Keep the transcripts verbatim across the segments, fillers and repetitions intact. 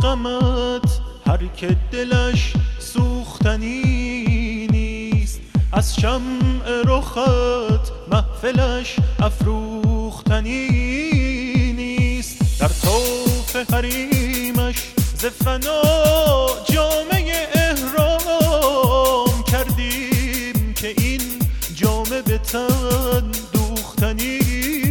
غمت هر که دلش سوختنی نیست، از شمع رخت محفلش افروختنی نیست. در طوف حریمش ز فنا جامه احرام کردیم که این جامه به تن دوختنی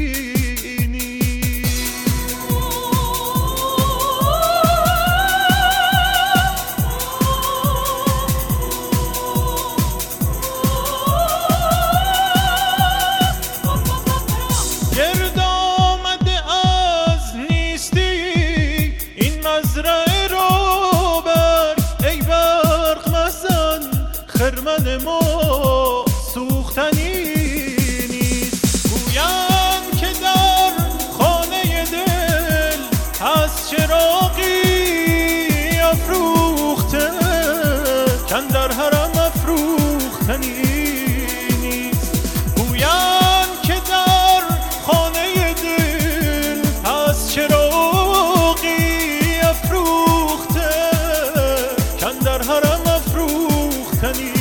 خرمن ما سوختنی نیست. گویم که در خانه دل هست چراغی افروخته کاندر حرم افروختنی نیست. گویم که در خانه دل هست چراغی افروخته کاندر حرم افروختنی.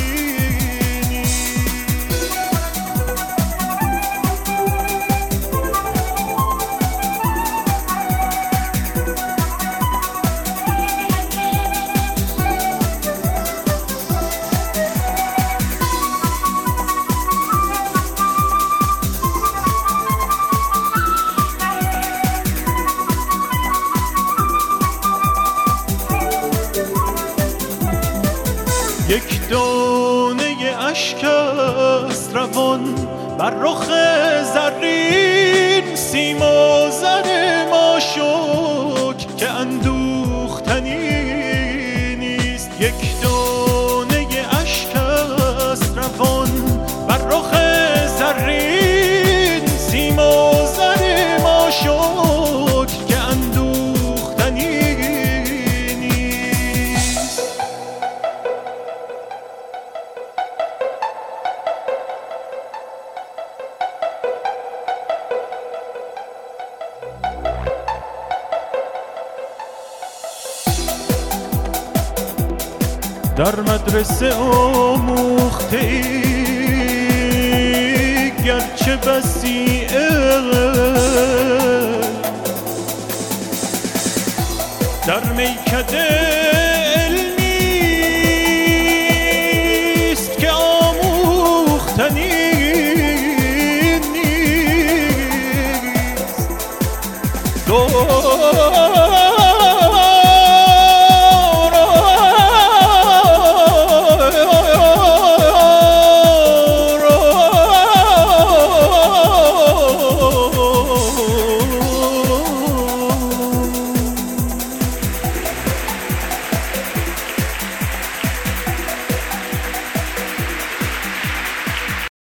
یک دانه اشک است روان بر رخ زرین، سیم و زر ما شک که اندوختنی نیست. یک دانه اشک است روان بر رخ زرین، سیم و زر ما شک که اندوختنی نیست. در مدرسه آموخته‌ای گرچه بسی علم، در میکده